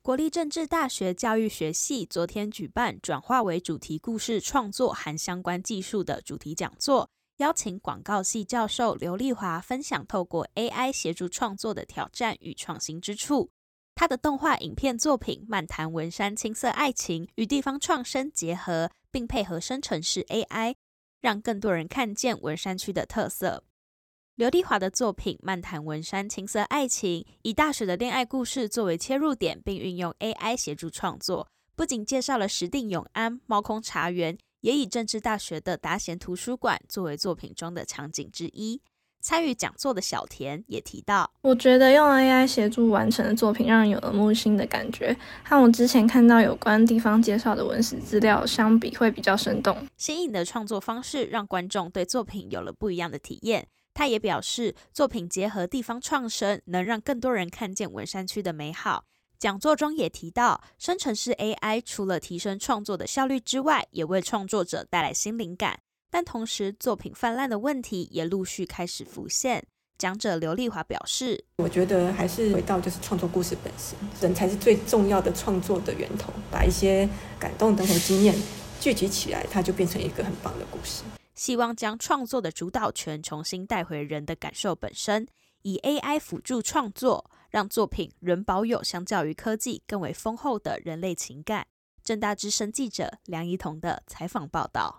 国立政治大学教育学系昨天举办转化为主题故事创作和相关技术的主题讲座，邀请广告系教授刘丽华分享透过 AI 协助创作的挑战与创新之处。他的动画影片作品《漫谈文山青涩爱情》与地方创生结合，并配合生成式 AI， 让更多人看见文山区的特色。刘丽华的作品《漫谈文山青涩爱情》以大学的恋爱故事作为切入点，并运用 AI 协助创作，不仅介绍了石碇永安、猫空茶园，也以政治大学的达贤图书馆作为作品中的场景之一。参与讲座的小田也提到， 我觉得用 AI 协助完成的作品让人有耳目新的感觉，和我之前看到有关地方介绍的文史资料相比会比较生动。 新颖的创作方式让观众对作品有了不一样的体验。他也表示，作品结合地方创生，能让更多人看见文山区的美好。讲座中也提到，生成式 AI 除了提升创作的效率之外，也为创作者带来新灵感。但同时，作品泛滥的问题也陆续开始浮现。讲者刘丽华表示， 我觉得还是回到就是创作故事本身，人才是最重要的创作的源头，把一些感动等等经验聚集起来，它就变成一个很棒的故事。 希望将创作的主导权重新带回人的感受本身，以 AI 辅助创作，让作品仍保有相较于科技更为丰厚的人类情感。政大之声记者梁怡彤的采访报道。